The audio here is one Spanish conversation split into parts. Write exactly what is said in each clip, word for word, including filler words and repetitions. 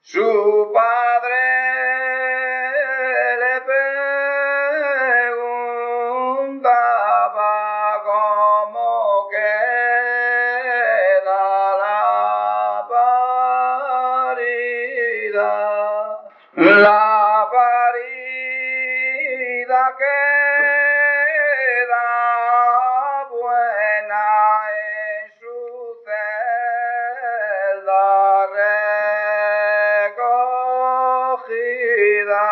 Su padre le preguntaba cómo queda la parida. La parida queda buena en su celda recogida.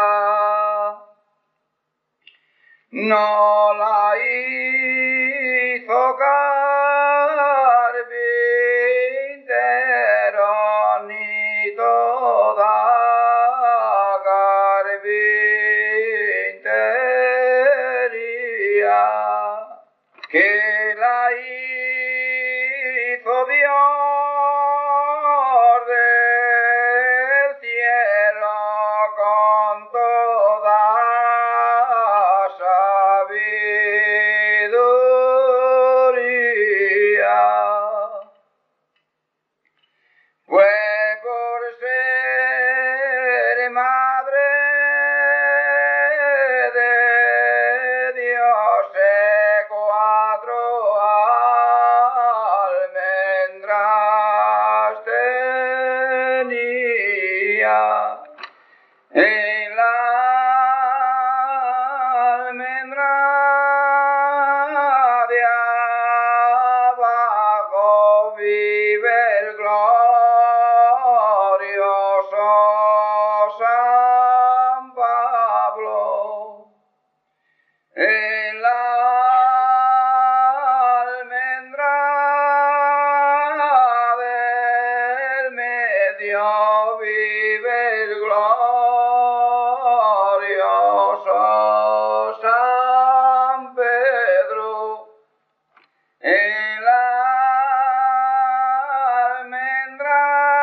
No la hizo carpintero ni toda carpintería, que la hizo Dios del cielo con toda sabiduría. Fue por ser madre de Dios de cuatro almendras tenía. En la almendra de abajo vive el glorioso San Pablo. En la almendra del medio vive el glorioso San Pedro. En la almendra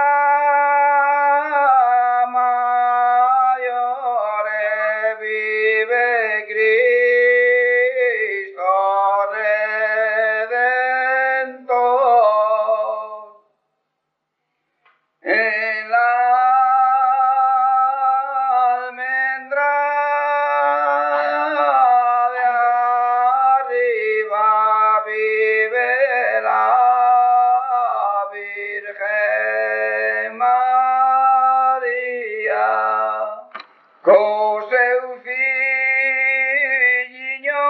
mayor vive Cristo Redentor. En la almendra de arriba vive la Virgen María. Co seu filliño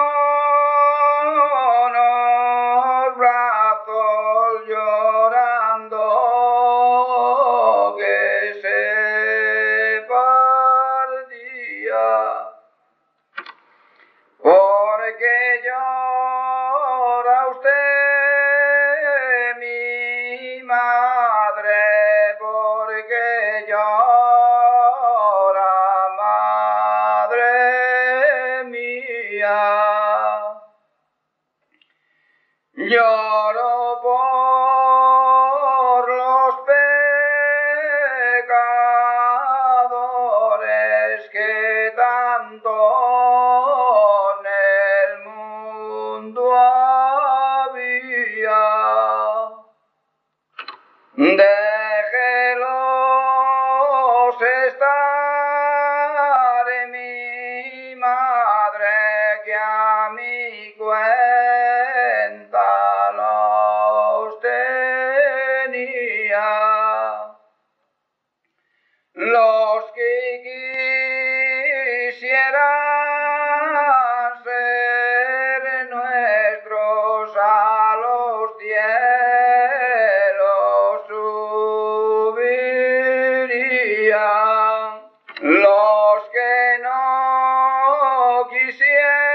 nos brazos llorando que se partía, porque llora usted, mi madre, porque llora, madre mía. Lloro por los pecadores que tanto en el mundo había. Déjelos estar, mi madre, que a mi cuenta los tenía. Los que quisieran ser nuestros a los cielos subirían. Los que no quisieran